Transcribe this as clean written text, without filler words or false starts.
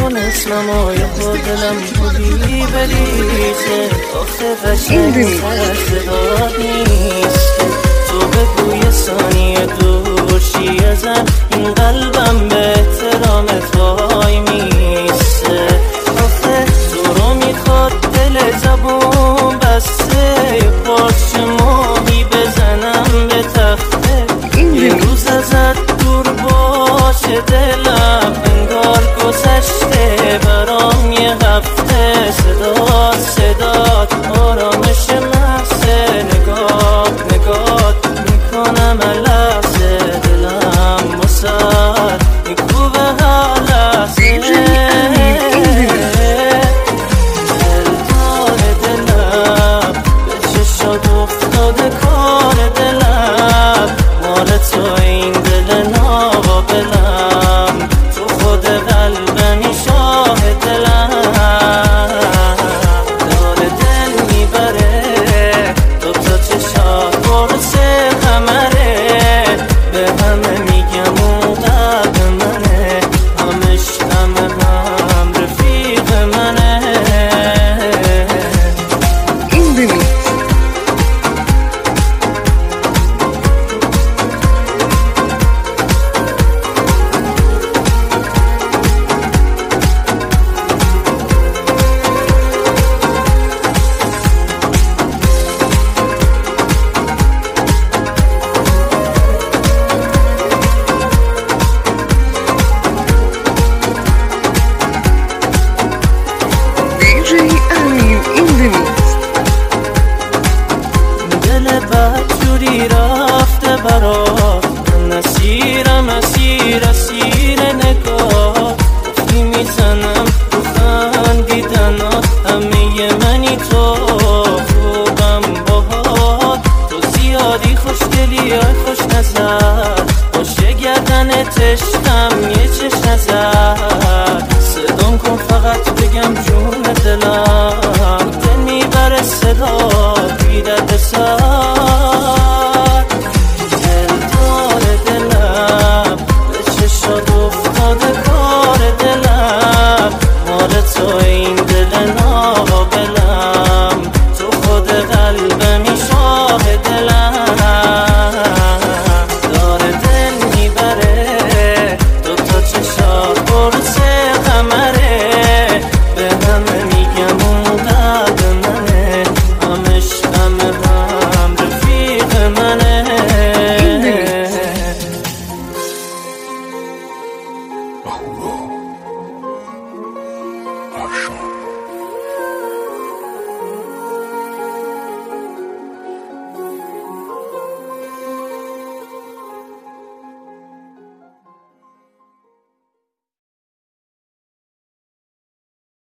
اسمم و یه خود دلم بودی بریزه آخه قشنگ صدا نیست تو بگو یه ثانیه دورشی ازم این قلبم به احترامت وای میسته آخه تو رو میخواد دل زبون بسته یه پارچه ماهی بزنم به تخته یه روز ازت دور باشه دلم انگار گذشته برام یه هفته صدات آرامش محضه نگاه میکنم لحظه دلم واسد میکوبه هر لحظه دلدار دلم به چشات افتاده کار دلم مال تو این دل ناقابلم تو خود قلبمی شاه دلم داره دل میبره تو چشات برسه قمره به همه میگم اون قلب منه همش هم رفیق منه این ببین دل بدجوری رفته برات من اسیر نگاه گفتی میزنم تو خندیدنات همه منی تو خوبم باهات تو زیادی خوشگلی های خوش نظر باشه گردنت عشقم یه چش نظر صدام کن فقط بگم جون دلم دل میبره صدا بیدرد سر دلدار دلم به چشات افتاده کار دلم مال تو این